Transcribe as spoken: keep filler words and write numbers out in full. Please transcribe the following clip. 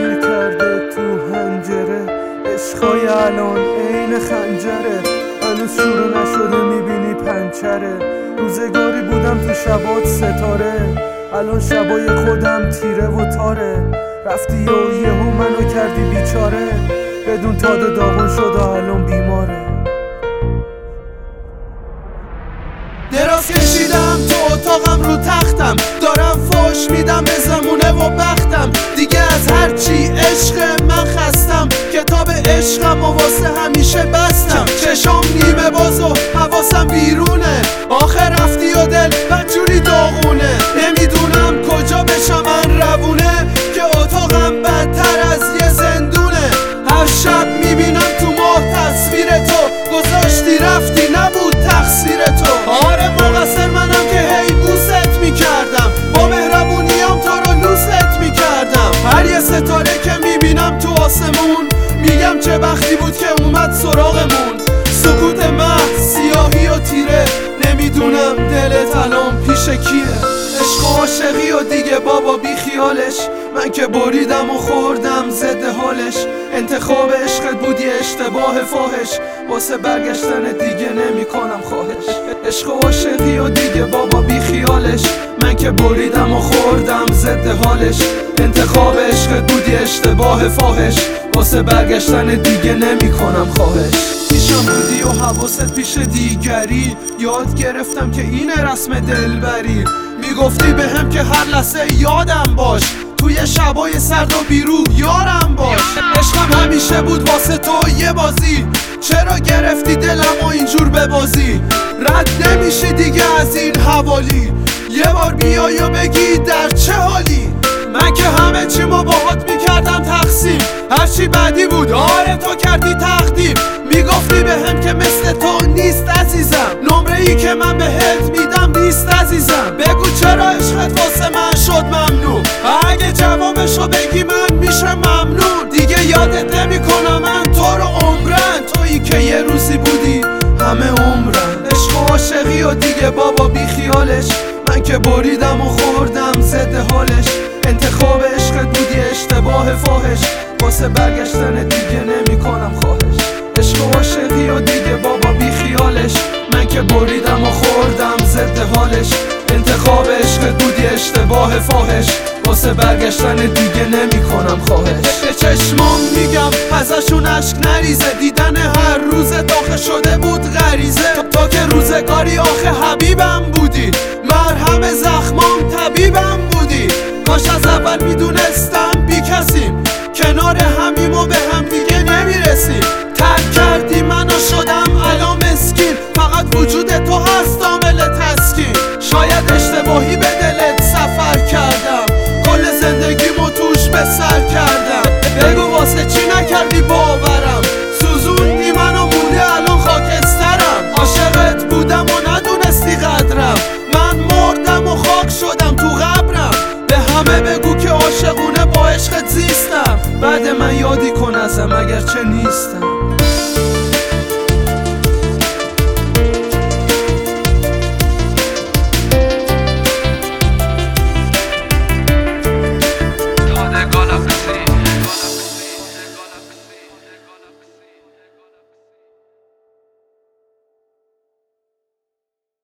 گیر کرده تو هنجره، عشقای الان عین خنجره، هنوز شروع نشده میبینی پنچره. روزگاری بودم تو شبات ستاره، الان شبای خودم تیره و تاره. رفتی و یهو منو کردی بیچاره، بدون تاده داغون شد و الان بیماره. دراز کشیدم تو اتاقم رو تختم، دارم فوش میدم به زمونه و بختم. دیگه از هرچی عشق من خستم، کتاب عشقم و واسه همیشه بستم. چشام نیمه باز و حواسم بیرونه، آخر رفتی و دل بدجوری داغونه. نمیدونم کجا بشم من روونه، که اتاقم بدتر از یه زندونه. هر شب میبینم تو ماه تصویر تو، گذاشتی رفتی نبود تقصیر تو. آره مقصر منم که هی بوست میکردم، با مهربونیام تو رو لوست میکردم. هر یه ستاره که میبینم تو آسمون، میگم چه بختی بود که اومد سراغمون. سکوت محض سیاهی و تیره، نمیدونم دلت الان پیش کیه. عشق و عاشقی و دیگه بابا بی خیالش، من که بریدم و خوردم ضد حالش. انتخاب عشقت بود یه اشتباه فاحش، واسه برگشتن دیگه نمی کنم خواهش. عشق و عاشقی و دیگه بابا بی خیالش، من که بریدم و خوردم ضد حالش. انتخاب عشقت بود یه اشتباه فاحش، واسه برگشتن دیگه نمی کنم خواهش. پیشم بودی و حواست پیش دیگری، یاد گرفتم که اینه رسم دلبری. میگفتی به هم که هر لحظه یادم باش، توی شبای سرد و بیرو یارم باش. عشقم همیشه بود واسه تو یه بازی، چرا گرفتی دلم و اینجور ببازی؟ رد نمیشی دیگه از این حوالی، یه بار بیای و بگی در چه حالی. من که همه چیمو باهات میکردم تقسیم، هرچی بعدی بود آره تو کردی تقدیم. میگفتی به هم که مثل تو نیست عزیزم، نمره ای که من بهت میدم نیست عزیزم. بگو چرا عشقت واسه من شد ممنوع، اگه جوابشو بگی من میشه ممنون. دیگه یادت نمیکنم من تو رو عمرن، تویی که یه روزی بودی همه عمرن. عشق و عاشقی و دیگه بابا بی خیالش، من که بریدم و خوردم ضد حالش. انتخاب عشقت بود یه اشتباه فاحش، واسه برگشتن دیگه نمی کنم خواهش. عشق و عاشقی و دیگه بابا بی خیالش، من که بریدم و خوردم ضد حالش. انتخاب عشقت بود یه اشتباه فاحش، واسه برگشتن دیگه نمی کنم خواهش. به چشمام میگم ازشون اشک نریزه، دیدن هر روز داخل شده بود غریزه. تا که روزگاری آخه حبیبم بودی، مرهم زخمام طبیبم بودی. کاش از اول میدونستم بی کسیم، کنار همیم و به هم دیگه نمیرسیم. ترک کردی منو شدم الان مسکین، فقط وجود تو هست عامل تسکین. شاید اشتباهی به دلت سفر کردم، کل زندگیمو توش به سر کردم. بگو واسه چی نکردی باورم، سوزوندی منو مونده الان خاکسترم. عاشقت بودم و ندونستی قدرم، من مردم و خاک شدم تو قبرم. به همه بگو که عاشقونه با عشقت زیستم، بعد من یادی کن ازم اگر چه نیستم.